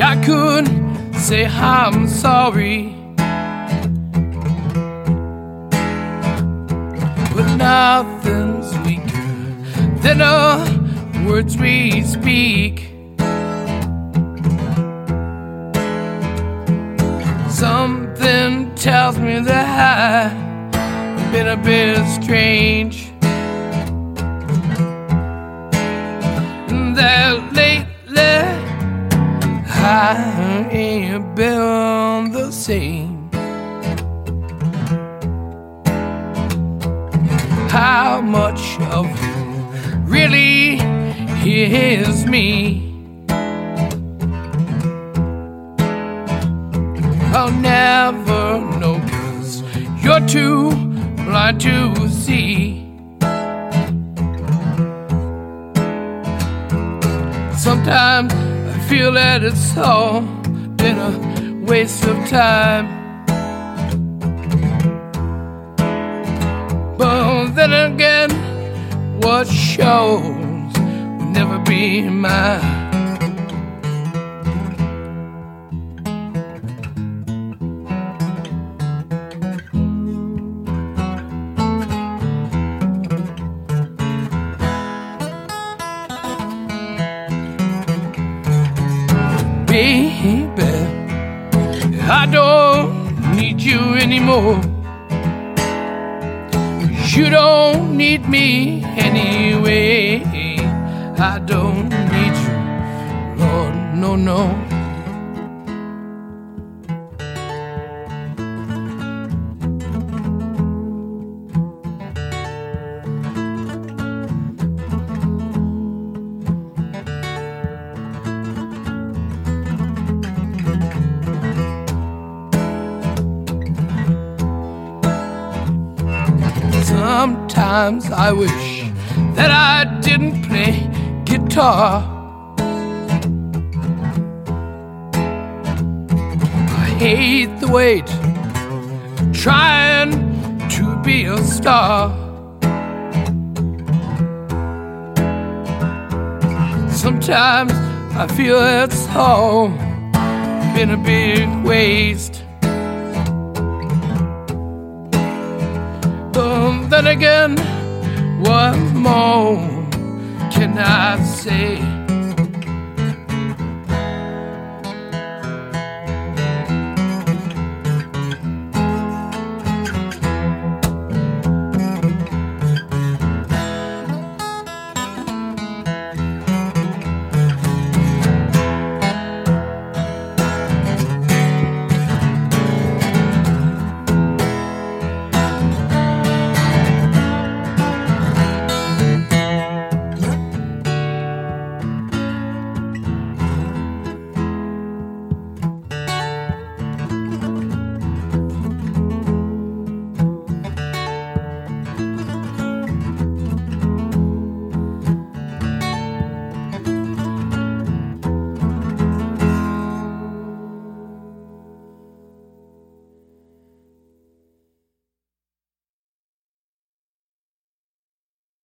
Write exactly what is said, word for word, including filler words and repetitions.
I could say I'm sorry, but nothing's weaker than the words we speak. Something tells me that I've been a bit strange, and that lately I ain't been the same. How much of you really is me? I'll never know, 'cause you're too blind to see. Sometimes I feel that it's all been a waste of time, but then again, what shows will never be mine. Baby, I don't need you anymore. You don't need me anyway. I don't need you, Lord, no, no. Sometimes I wish that I didn't play guitar. I hate the wait, trying to be a star. Sometimes I feel it's all been a big waste. But then again, what more can I say?